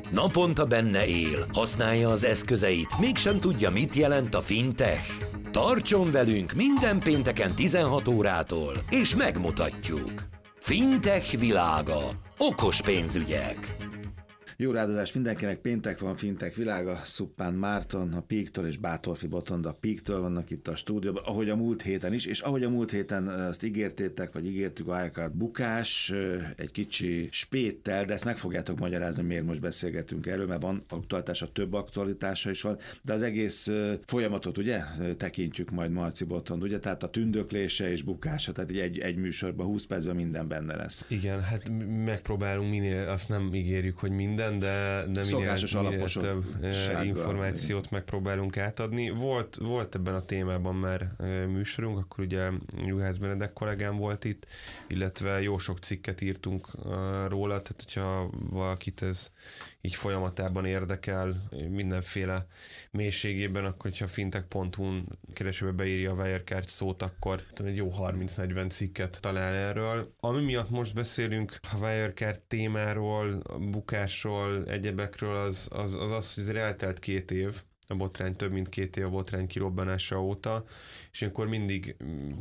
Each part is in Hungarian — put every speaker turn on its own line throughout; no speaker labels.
Naponta benne él, használja az eszközeit, mégsem tudja, mit jelent a fintech. Tartson velünk minden pénteken 16 órától, és megmutatjuk. Fintech világa. Okos pénzügyek.
Jó rádozást mindenkinek, péntek van, Fintech világa, Szuppán Márton, a Peak-től és Bátorfi Botond a Peak-től vannak itt a stúdióban, ahogy a múlt héten is, és ahogy a múlt héten azt ígértétek, vagy ígértük, a Wirecard bukás, egy kicsi spéttel, de ezt meg fogjátok magyarázni, miért most beszélgetünk erről, mert van aktualitása, több aktualitása is van, de az egész folyamatot ugye tekintjük majd Marci Botond, ugye, tehát a tündöklése és bukása, tehát egy műsorban, 20 percben minden benne lesz.
Igen, hát megpróbálunk minél, azt nem ígérjük, hogy minden, de minél több információt megpróbálunk átadni. Volt ebben a témában már műsorunk, akkor ugye Juhász Benedek kollégám volt itt, illetve jó sok cikket írtunk róla, tehát hogyha valakit ez így folyamatában érdekel, mindenféle mélységében, akkor hogyha fintech.hu-n keresőbe beírja a Wirecard szót, akkor egy jó 30-40 cikket talál erről. Ami miatt most beszélünk a Wirecard témáról, a bukásról, egyebekről, az, hogy eltelt 2 év, a botrány, több mint 2 év a botrány kirobbanása óta, és akkor mindig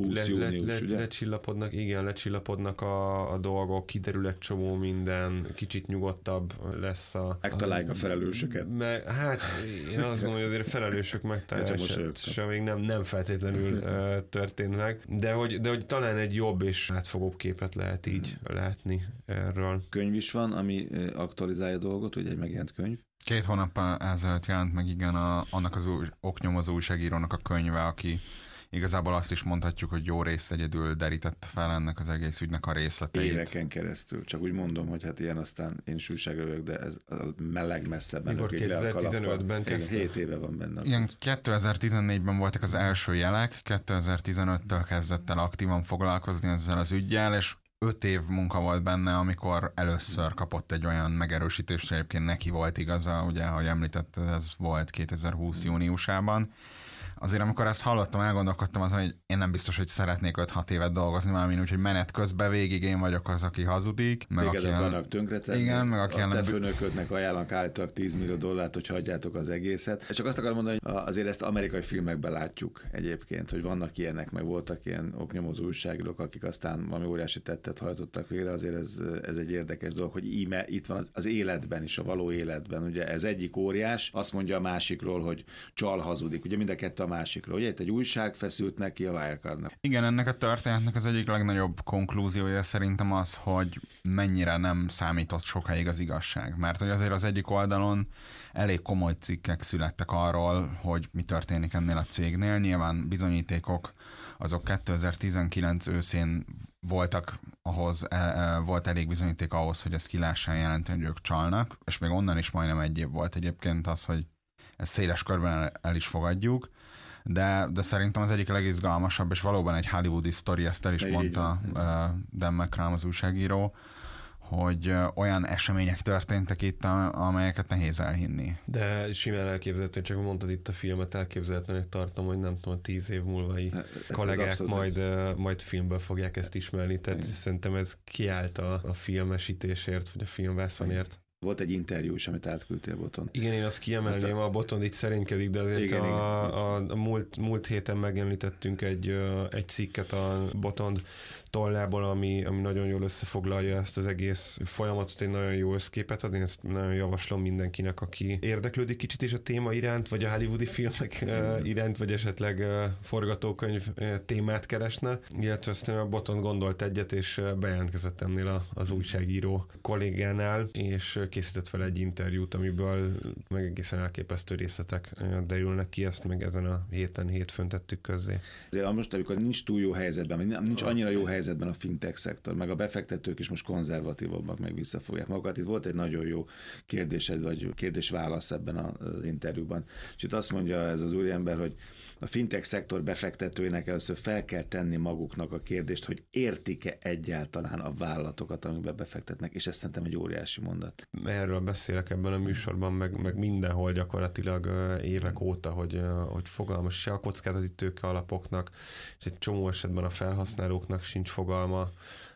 lecsillapodnak a dolgok, kiderül egy csomó minden, kicsit nyugodtabb lesz
megtalálják a felelősöket.
Hát én azt gondolom, hogy azért a felelősök megtalálása még nem feltétlenül történt meg, de hogy talán egy jobb és átfogóbb képet lehet így látni erről.
Könyv is van, ami aktualizálja a dolgot, ugye egy megjelent könyv.
2 hónappal ezelőtt jelent meg, igen, annak az oknyomozó újságírónak a könyve, aki igazából azt is mondhatjuk, hogy jó rész egyedül derítette fel ennek az egész ügynek a részleteit.
Éveken keresztül. Csak úgy mondom, hogy hát ilyen aztán én is újságíró, de ez a legmesszebben.
Mikor 2015-ben kezdte?
7 éve van benne.
Igen, 2014-ben voltak az első jelek, 2015-től kezdett el aktívan foglalkozni ezzel az üggyel, és 5 év munka volt benne, amikor először kapott egy olyan megerősítést, egyébként neki volt igaza, ugye, ahogy említetted, ez volt 2020 júniusában. Azért amikor ezt hallottam, elgondolkodtam azon, hogy én nem biztos, hogy szeretnék 5-6 évet dolgozni, mármint úgy, hogy menet közben végig én vagyok az, aki hazudik.
Téged vannak tönkretenni.
Igen, meg aki
a te főnöködnek ajánlanak állítólag $10 millió, hogy hagyjátok az egészet. Csak azt akarom mondani, hogy azért ezt amerikai filmekben látjuk egyébként, hogy vannak ilyenek, meg voltak ilyen oknyomozó újságírók, akik aztán valami óriási tettet hajtottak végre. Azért ez egy érdekes dolog, hogy íme itt van az életben is, a való életben. Ugye ez egyik óriás, azt mondja a másikról, hogy csal, hazudik. Ugye mind a kettő a másikról. Ugye itt egy újság feszült neki a Wirecardnak.
Igen, ennek a történetnek az egyik legnagyobb konklúziója szerintem az, hogy mennyire nem számított sokáig az igazság. Mert hogy azért az egyik oldalon elég komoly cikkek születtek arról, hogy mi történik ennél a cégnél. Nyilván bizonyítékok azok 2019 őszén voltak volt elég bizonyíték ahhoz, hogy ezt ki lehessen jelenteni, hogy ők csalnak, és még onnan is majdnem 1 év volt egyébként az, hogy ezt széles körben el is fogadjuk, de szerintem az egyik legizgalmasabb, és valóban egy hollywoodi sztori, ezt el is mondta Dan McCrum, az újságíró, hogy olyan események történtek itt, amelyeket nehéz elhinni.
De simán elképzelhető, csak mondtad itt a filmet, elképzelhetőnek tartom, hogy nem tudom, 10 év múlva kollégák majd filmből fogják ezt ismerni, tehát szerintem ez kiállt a filmesítésért, vagy a filmvászonért.
Volt egy interjú is, amit átküldtél Botond.
Igen, én azt kiemelném, a Botond itt szerénykedik, de azért igen, a múlt héten megemlítettünk egy cikket a Botond tollából, ami nagyon jól összefoglalja ezt az egész folyamatot, egy nagyon jó összképet ad. Én ezt nagyon javaslom mindenkinek, aki érdeklődik kicsit is a téma iránt, vagy a hollywoodi filmek iránt, vagy esetleg forgatókönyv témát keresne. Illetve aztán a Botond gondolt egyet, és bejelentkezett ennél az újságíró kollégánál, és készített fel egy interjút, amiből meg egészen elképesztő részletek derülnek ki, ezt meg ezen a hétfőn tettük közzé.
Azért most, amikor nincs túl jó helyzetben, nincs annyira jó helyzetben a fintech szektor, meg a befektetők is most konzervatívabbak, meg visszafogják magukat. Itt volt egy nagyon jó kérdésed, vagy kérdés-válasz ebben az interjúban. És itt azt mondja ez az úriember, hogy a fintech szektor befektetőinek először fel kell tenni maguknak a kérdést, hogy értik-e egyáltalán a vállalatokat, amikbe befektetnek, és ez szerintem egy óriási mondat.
Erről beszélek ebben a műsorban, meg mindenhol gyakorlatilag évek óta, hogy fogalmas se a kockázati tőke alapoknak, és egy csomó esetben a felhasználóknak sincs fogalma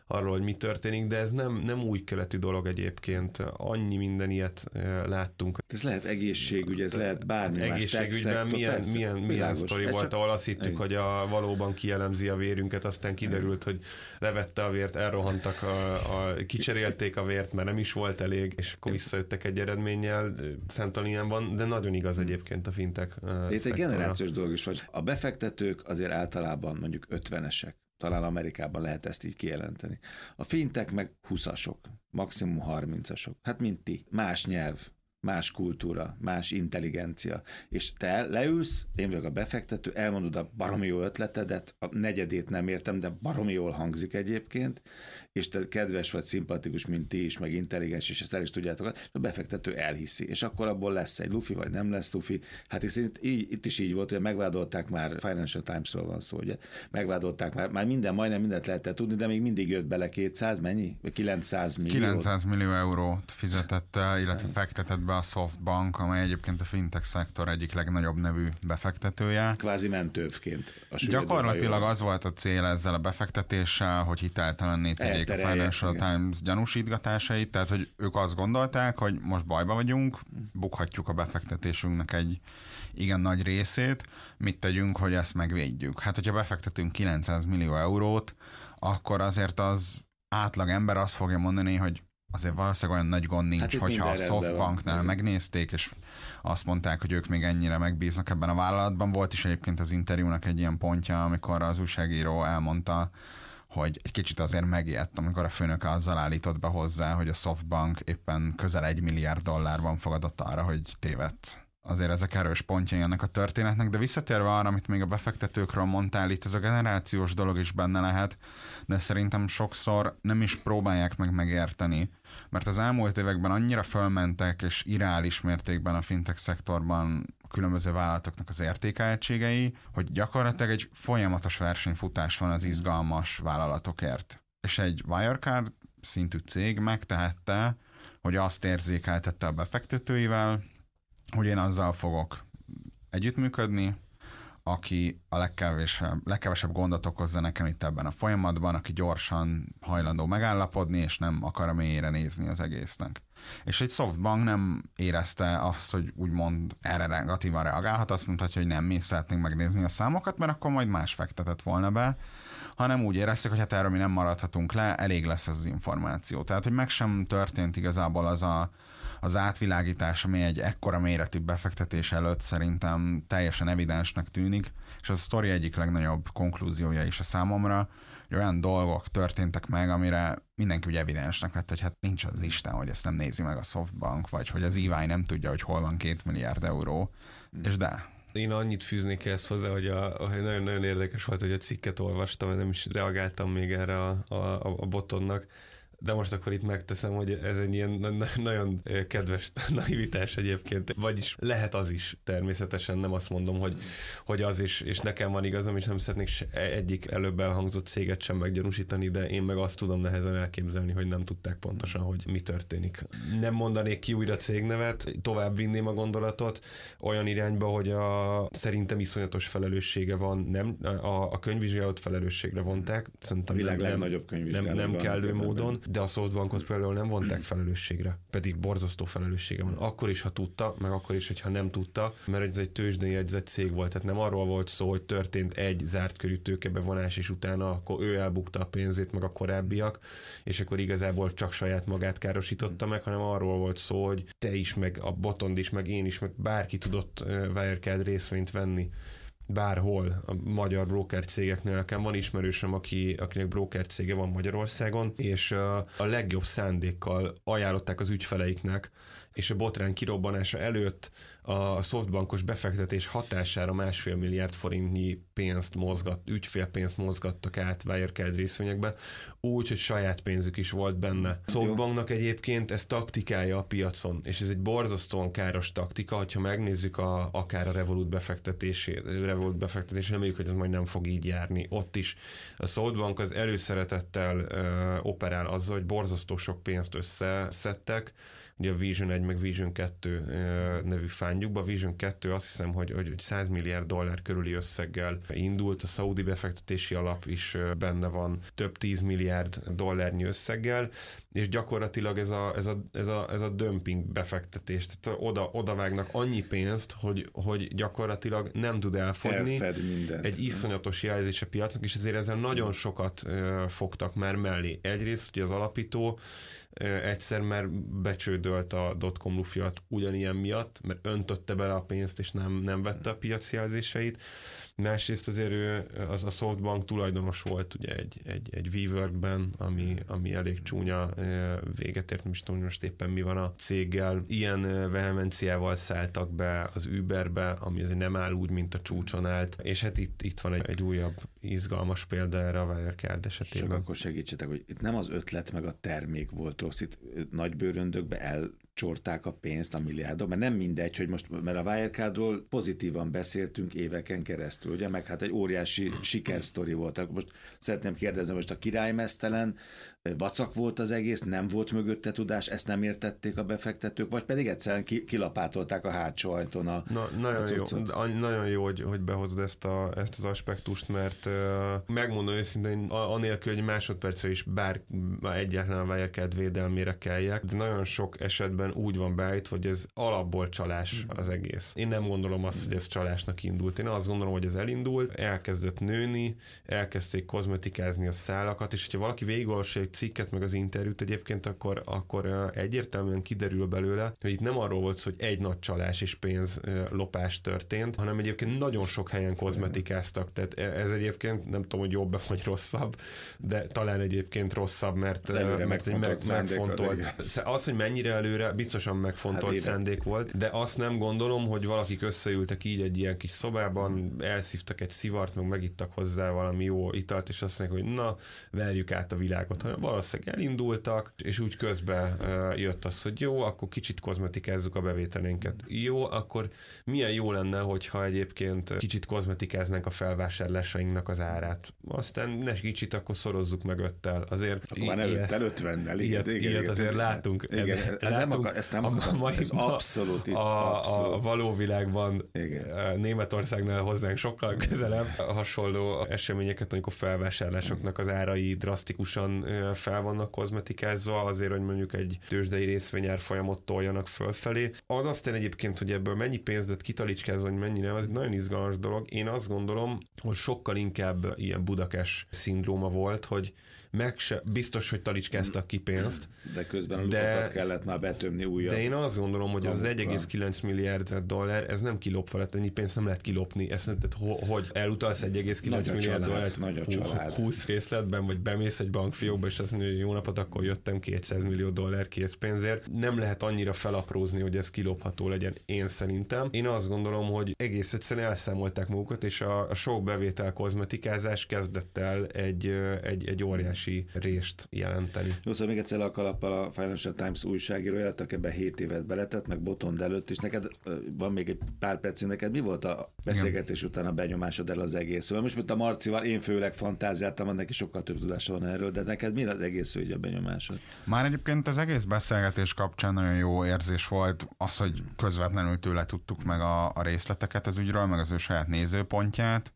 arról, hogy mi történik, de ez nem új keletű dolog egyébként. Annyi minden ilyet láttunk.
Ez lehet egészségügy, ez lehet bármi más.
Egészségügyben milyen sztori volt, ahol azt hittük, hogy valóban kielemzi a vérünket, aztán kiderült, hogy levette a vért, elrohantak, kicserélték a vért, mert nem is volt elég, és akkor visszajöttek egy eredménnyel. Számtalan ilyen van, de nagyon igaz egyébként a fintech
szektorra. Ez egy generációs dolog is vagy. A befektetők azért általában mondjuk 50-esek. Talán Amerikában lehet ezt így kijelenteni. A fintek meg 20-asok, maximum 30-asok. Hát mint ti. Más nyelv, más kultúra, más intelligencia. És te leülsz, én vagyok a befektető, elmondod a baromi jó ötletedet, a negyedét nem értem, de baromi jól hangzik egyébként, és te kedves vagy, szimpatikus, mint ti is, meg intelligens, és ezt el is tudjátok, és a befektető elhiszi. És akkor abból lesz egy lufi, vagy nem lesz lufi. Hát itt is így volt, hogy megvádolták már, Financial Times-ról van szó, ugye, megvádolták már majdnem mindent lehetett tudni, de még mindig jött bele 200, mennyi? Vagy 900 millió.
900 millió eurót fizetett, illetve fektetett be a SoftBank, amely egyébként a fintech szektor egyik legnagyobb nevű befektetője.
Kvázi mentővként.
Gyakorlatilag az volt a cél ezzel a befektetéssel, hogy hiteltelenné tegyék a Financial Times gyanúsítgatásait, tehát hogy ők azt gondolták, hogy most bajba vagyunk, bukhatjuk a befektetésünknek egy igen nagy részét, mit tegyünk, hogy ezt megvédjük. Hát, hogyha befektetünk 900 millió eurót, akkor azért az átlag ember azt fogja mondani, hogy azért valószínűleg olyan nagy gond nincs, hát hogyha a SoftBanknál megnézték, és azt mondták, hogy ők még ennyire megbíznak ebben a vállalatban. Volt is egyébként az interjúnak egy ilyen pontja, amikor az újságíró elmondta, hogy egy kicsit azért megijedt, amikor a főnöke azzal állított be hozzá, hogy a SoftBank éppen közel $1 milliárd fogadott arra, hogy tévedt. Azért ezek erős pontjai ennek a történetnek, de visszatérve arra, amit még a befektetőkről mondtál, itt ez a generációs dolog is benne lehet, de szerintem sokszor nem is próbálják meg megérteni, mert az elmúlt években annyira fölmentek és irreális mértékben a fintech szektorban a különböző vállalatoknak az értékeltségei, hogy gyakorlatilag egy folyamatos versenyfutás van az izgalmas vállalatokért. És egy Wirecard szintű cég megtehette, hogy azt érzékeltette a befektetőivel, hogy én azzal fogok együttműködni, aki a legkevesebb gondot okozza nekem itt ebben a folyamatban, aki gyorsan hajlandó megállapodni, és nem akar a mélyére nézni az egésznek. És egy SoftBank nem érezte azt, hogy úgymond erre negatívan reagálhat, azt mondhatja, hogy nem, mi szeretnénk megnézni a számokat, mert akkor majd más fektetett volna be, hanem úgy érezték, hogy hát erről mi nem maradhatunk le, elég lesz ez az információ. Tehát, hogy meg sem történt igazából az átvilágítás, ami egy ekkora méretű befektetés előtt szerintem teljesen evidensnek tűnik, és az a sztori egyik legnagyobb konklúziója is a számomra, hogy olyan dolgok történtek meg, amire mindenki ugye evidensnek vett, hogy hát nincs az Isten, hogy ezt nem nézi meg a SoftBank, vagy hogy az EY nem tudja, hogy hol van 2 milliárd euró, és de...
Én annyit fűznék ezt hozzá, hogy nagyon érdekes volt, hogy a cikket olvastam, nem is reagáltam még erre a botonnak, de most akkor itt megteszem, hogy ez egy ilyen nagyon kedves naivitás egyébként. Vagyis lehet az is, természetesen nem azt mondom, hogy az is, és nekem van igazam, és nem szeretnék egyik előbb elhangzott céget sem meggyanúsítani, de én meg azt tudom nehezen elképzelni, hogy nem tudták pontosan, hogy mi történik. Nem mondanék ki újra cégnevet, tovább vinném a gondolatot olyan irányba, hogy szerintem iszonyatos felelőssége van, nem a könyvvizsgálat felelősségre vonták, szerintem
a világ legnagyobb könyvvizsgálat
nem kellő módon, de a SoftBankot például nem vonták felelősségre, pedig borzasztó felelőssége van. Akkor is, ha tudta, meg akkor is, hogyha nem tudta, mert ez egy tőzsdén jegyzett cég volt, tehát nem arról volt szó, hogy történt egy zárt körű tőkebevonás, és utána akkor ő elbukta a pénzét, meg a korábbiak, és akkor igazából csak saját magát károsította meg, hanem arról volt szó, hogy te is, meg a Botond is, meg én is, meg bárki tudott Wirecard részvényt venni bárhol a magyar broker cégeknél. Nekem van ismerősöm, akinek broker cége van Magyarországon, és a legjobb szándékkal ajánlották az ügyfeleiknek, és a botrány kirobbanása előtt a SoftBankos befektetés hatására 1,5 milliárd forintnyi ügyfélpénzt mozgattak át Wirecard részvényekbe, úgy, hogy saját pénzük is volt benne. SoftBanknak egyébként ez taktikája a piacon, és ez egy borzasztóan káros taktika, hogyha megnézzük akár a Revolut befektetését, reméljük, hogy ez majd nem fog így járni. Ott is a SoftBank az előszeretettel operál azzal, hogy borzasztó sok pénzt összeszedtek, ugye a Vision 1 meg Vision 2 nevű fándjukba. A Vision 2 azt hiszem, hogy $100 milliárd körüli összeggel indult, a szaudi befektetési alap is benne van több 10 milliárd dollárnyi összeggel, és gyakorlatilag ez a dömping befektetés, tehát oda vágnak annyi pénzt, hogy gyakorlatilag nem tud elfogyni. Egy iszonyatos jelzés a piacnak, és ezért ezzel nagyon sokat fogtak már mellé. Egyrészt, hogy az alapító egyszer már becsődölt a dotcom lufiat ugyanilyen miatt, mert öntötte bele a pénzt, és nem vette a piacjelzéseit. Másrészt azért ő a Softbank tulajdonos volt ugye egy WeWorkben, ami elég csúnya véget ért, nem is tudom, most éppen mi van a céggel. Ilyen vehemenciával szálltak be az Uberbe, ami azért nem áll úgy, mint a csúcson állt, és hát itt van egy újabb izgalmas példa erre a Wirecard esetében.
Csak akkor segítsetek, hogy itt nem az ötlet meg a termék volt rossz, itt nagy bőröndökbe elcsorták a pénzt, a milliárdok, mert nem mindegy, hogy most, mert a Wirecardról pozitívan beszéltünk éveken keresztül, ugye, meg hát egy óriási sikersztori volt. Most szeretném kérdezni, most a királymeztelen vacak volt az egész, nem volt mögötte tudás, ezt nem értették a befektetők, vagy pedig egyszerűen kilapátolták a hátsó ajtón a
nagyon jó, hogy behozod ezt az aspektust, mert megmondom őszintén, anélkül, hogy másodpercre is egyáltalán a Wirecard védelmére kelljek, de nagyon sok esetben úgy van beállítva, hogy ez alapból csalás az egész. Én nem gondolom azt, hogy ez csalásnak indult. Én azt gondolom, hogy ez elindult, elkezdett nőni, elkezdték kozmetikázni a szálakat, és hogyha valaki végigolvassa egy cikket, meg az interjút egyébként, akkor egyértelműen kiderül belőle, hogy itt nem arról volt szó, hogy egy nagy csalás és pénzlopás történt, hanem egyébként nagyon sok helyen kozmetikáztak. Tehát ez egyébként nem tudom, hogy jobb vagy rosszabb, de talán egyébként rosszabb, mert egy megfontolt. Az, hogy mennyire előre, biztosan megfontolt szándék volt, de azt nem gondolom, hogy valakik összeültek így egy ilyen kis szobában, elszívtak egy szivart, meg megittak hozzá valami jó italt, és azt mondják, hogy na, verjük át a világot, hanem valószínűleg elindultak, és úgy közben jött az, hogy jó, akkor kicsit kozmetikázzuk a bevételénket. Jó, akkor milyen jó lenne, hogyha egyébként kicsit kozmetikáznánk a felvásárlásainknak az árát. Aztán ne kicsit, akkor szorozzuk meg 5-tel. Azért
akkor már előttel 50-nel.
Ilyet azért látunk.
Ezt nem akarom. Abszolút.
A való világban Németországnál hozzánk sokkal közelebb hasonló eseményeket, amikor felvásárlásoknak az árai drasztikusan fel vannak kozmetikázva, azért, hogy mondjuk egy tőzsdei részvényárfolyamot toljanak fölfelé. Az aztán egyébként, hogy ebből mennyi pénzt lett kitalicskázva, hogy mennyi nem, ez egy nagyon izgalmas dolog. Én azt gondolom, hogy sokkal inkább ilyen Budakes szindróma volt, hogy biztos, hogy talicskáztak ki pénzt.
De közben a lukakat kellett már betömni újabb.
De én azt gondolom, hogy az 1,9 milliárd dollár, ez nem kilopva lett, ennyi pénzt nem lehet kilopni. Ezt nem, tehát, hogy elutalsz 1,9 milliárd dollárt 20 részletben, vagy bemész egy bankfiókba, és azt mondja, hogy jó napot, akkor jöttem $200 millió készpénzért. Nem lehet annyira felaprózni, hogy ez kilopható legyen, én szerintem. Én azt gondolom, hogy egész egyszerűen elszámolták magukat, és a sok bevétel kozmetikázás kezdett el egy óriási rést jelenteni.
Jó, szóval még egyszer a kalappal a Financial Times újságírója, ebben 7 évet beletett, meg Botond előtt, és neked van még egy pár percünk, neked mi volt a beszélgetés után a benyomásod el az egész? Szóval most, mint a Marcival, én főleg fantáziáltam, neki sokkal több tudása van erről, de neked mi az egész a benyomásod?
Már egyébként az egész beszélgetés kapcsán nagyon jó érzés volt az, hogy közvetlenül tőle tudtuk meg a részleteket az ügyről, meg az ő saját nézőpontját.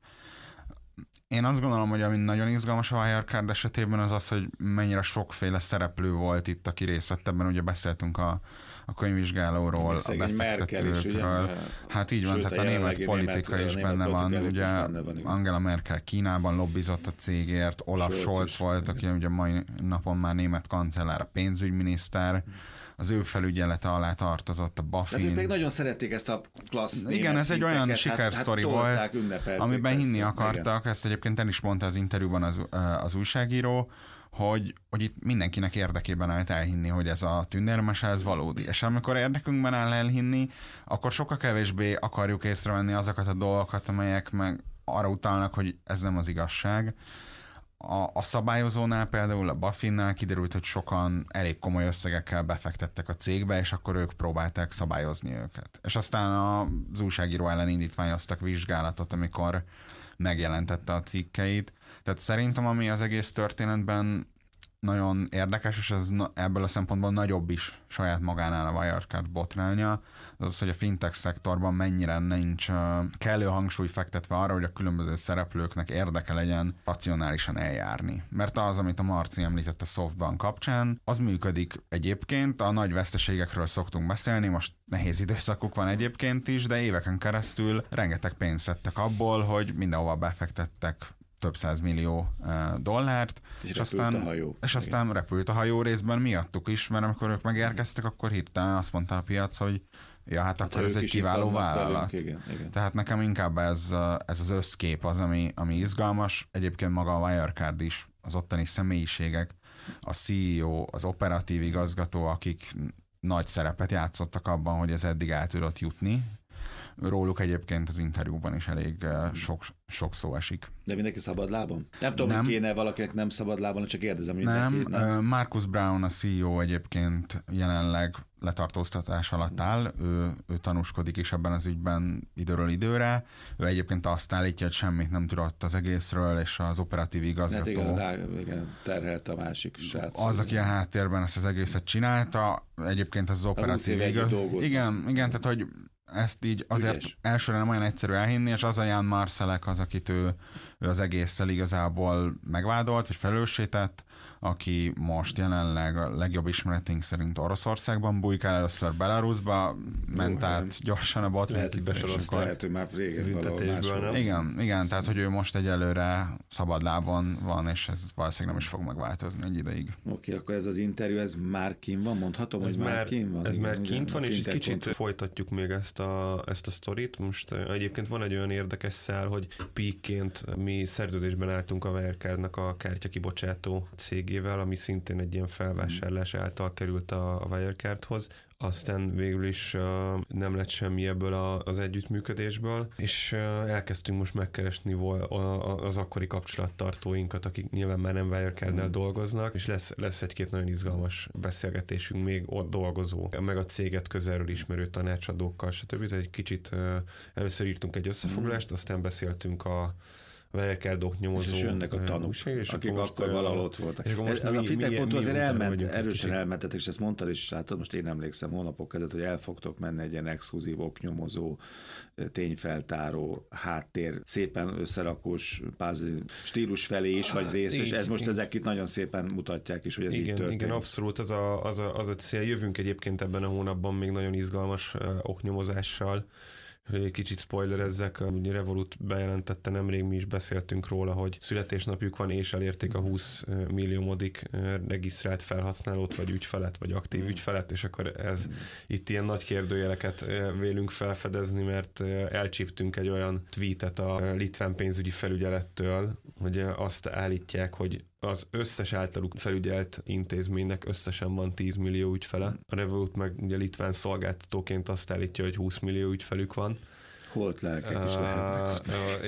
Én azt gondolom, hogy ami nagyon izgalmas a Wirecard esetében az az, hogy mennyire sokféle szereplő volt itt, aki részt vett ebben. Ugye beszéltünk a könyvvizsgálóról, a befektetőkről. Hát így van, tehát a német politika is benne van. Ugye Angela Merkel Kínában lobbizott a cégért, Olaf Scholz volt, aki ugye mai napon már német kancellár, a pénzügyminiszter, az ő felügyelete alá tartozott a BaFin.
Tehát ők még nagyon szerették ezt a klassz.
Igen, ez egy olyan sikersztori volt, amiben hinni akartak, ezt egyébként el is mondta az interjúban az újságíró, hogy itt mindenkinek érdekében állt elhinni, hogy ez a tündérmese, ez valódi. És amikor érdekünkben áll elhinni, akkor sokkal kevésbé akarjuk észrevenni azokat a dolgokat, amelyek meg arra utalnak, hogy ez nem az igazság. A szabályozónál például, a BaFinnál kiderült, hogy sokan elég komoly összegekkel befektettek a cégbe, és akkor ők próbálták szabályozni őket. És aztán az újságíró ellen indítványoztak vizsgálatot, amikor megjelentette a cikkeit. Tehát szerintem, ami az egész történetben nagyon érdekes, és ez ebből a szempontból nagyobb is saját magánál a Wirecard botránya, az, hogy a fintech szektorban mennyire nincs kellő hangsúly fektetve arra, hogy a különböző szereplőknek érdeke legyen racionálisan eljárni. Mert az, amit a Marci említett a SoftBank kapcsán, az működik egyébként, a nagy veszteségekről szoktunk beszélni, most nehéz időszakuk van egyébként is, de éveken keresztül rengeteg pénzt szedtek abból, hogy mindenhova befektettek több 100 millió dollárt, és aztán repült a hajó részben miattuk is, mert amikor ők megérkeztek, akkor hirtelen azt mondta a piac, hogy ja, hát akkor ez egy kiváló vállalat. Igen. Tehát nekem inkább ez az összkép az, ami izgalmas. Egyébként maga a Wirecard is, az ottani személyiségek, a CEO, az operatív igazgató, akik nagy szerepet játszottak abban, hogy ez eddig el tudott jutni. Róluk egyébként az interjúban is elég sok szó esik.
De mindenki szabad lábon? Nem tudom, hogy kéne valakinek nem szabad lábon, csak kérdezem mindenki.
Nem, Marcus Brown, a CEO egyébként jelenleg letartóztatás alatt áll, ő tanúskodik is ebben az ügyben időről időre. Ő egyébként azt állítja, hogy semmit nem tudott az egészről, és az operatív igazgató...
Hát igen, terhelt a másik srác.
Az, aki a háttérben ezt az egészet csinálta, egyébként az operatív igazgató. Igen, tehát hogy ezt így azért elsőre nem olyan egyszerű elhinni, és az a Jan Marsalek az, akit ő az egésszel igazából megvádolt, vagy felelősségtett, aki most jelenleg a legjobb ismeretünk szerint Oroszországban bujkál, először Belarusba, ment át gyorsan a botránykitörésünkkor.
Lehet, hogy már régen
Igen, tehát hogy ő most egyelőre szabad lábon van, és ez valószínűleg nem is fog megváltozni egy ideig.
Oké, akkor ez az interjú, ez már kint van? Mondhatom, hogy már kint van?
Ez már kint van, és kicsit folytatjuk még ezt a sztorit. Most egyébként van egy olyan érdekes szál, hogy peakként mi szerződésben álltunk a Wirecardnak a kártyakibocsátó cégével, ami szintén egy ilyen felvásárlás által került a Wirecardhoz. Aztán végül is nem lett semmi ebből az együttműködésből, és elkezdtünk most megkeresni az akkori kapcsolattartóinkat, akik nyilván már nem Wirecardnál dolgoznak, és lesz egy-két nagyon izgalmas beszélgetésünk még ott dolgozó, meg a céget közelről ismerő tanácsadókkal, stb. Tehát egy kicsit először írtunk egy összefoglalást, aztán beszéltünk a Wirecardok nyomozó.
És jönnek a tanúk, akik akkor valahol ott voltak. A fintech.hu azért erősen elmentetek, és ezt mondtad is, hát most én emlékszem hónapok között, hogy el fogtok menni egy ilyen exkluzív oknyomozó, tényfeltáró, háttér, szépen összerakós stílus felé is, vagy rész, és ez most ezek itt nagyon szépen mutatják is, hogy ez így történik. Igen,
abszolút, az a cél. Jövünk egyébként ebben a hónapban még nagyon izgalmas oknyomozással. Kicsit spoilerezzek, ugye Revolut bejelentette nemrég, mi is beszéltünk róla, hogy születésnapjuk van, és elérték a 20 milliómodik regisztrált felhasználót, vagy ügyfelet, vagy aktív ügyfelet, és akkor itt ilyen nagy kérdőjeleket vélünk felfedezni, mert elcsíptünk egy olyan tweetet a litván pénzügyi felügyelettől, hogy azt állítják, hogy az összes általuk felügyelt intézménynek összesen van 10 millió ügyfele. A Revolut meg ugye litván szolgáltatóként azt állítja, hogy 20 millió ügyfelük van.
Holt lelkek is lehetnek.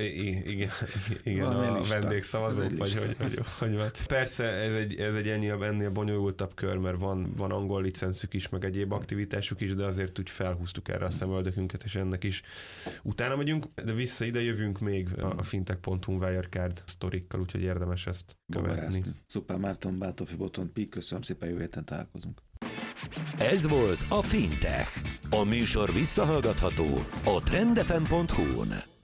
Igen, a vendégszavazók, vagy hogy van. Persze ez egy ennél bonyolultabb kör, mert van angol licenszük is, meg egyéb aktivitásuk is, de azért úgy felhúztuk erre a szemöldökünket, és ennek is utána megyünk, de vissza ide jövünk még a fintech.hu Wirecard sztorikkal, úgyhogy érdemes ezt követni.
Szuper, Márton, Bátorfi Botond, Pík, köszönöm szépen, jövő héten találkozunk.
Ez volt a Fintech. A műsor visszahallgatható a trendfm.hu-n.